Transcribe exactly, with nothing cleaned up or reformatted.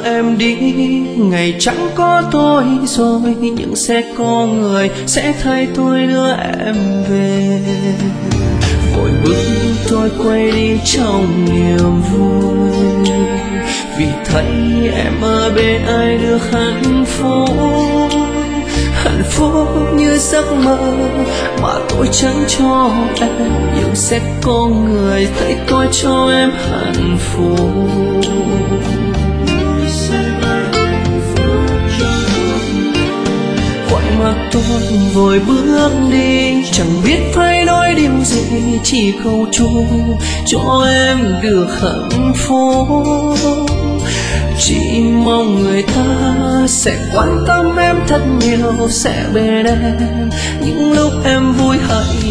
em đi. Ngày chẳng có tôi rồi, nhưng sẽ có người sẽ thay tôi đưa em về. Vội bước tôi quay đi trong niềm vui, vì thấy em ở bên ai được hạnh phúc. Hạnh phúc như giấc mơ mà tôi chẳng cho em, nhưng sẽ có người thấy tôi cho em hạnh phúc. Quay mặt tôi vội bước đi, chẳng biết phải nói điều gì, chỉ cầu chúc cho em được hạnh phúc. Chỉ mong người ta sẽ quan tâm em thật nhiều, sẽ bên em những lúc em vui hay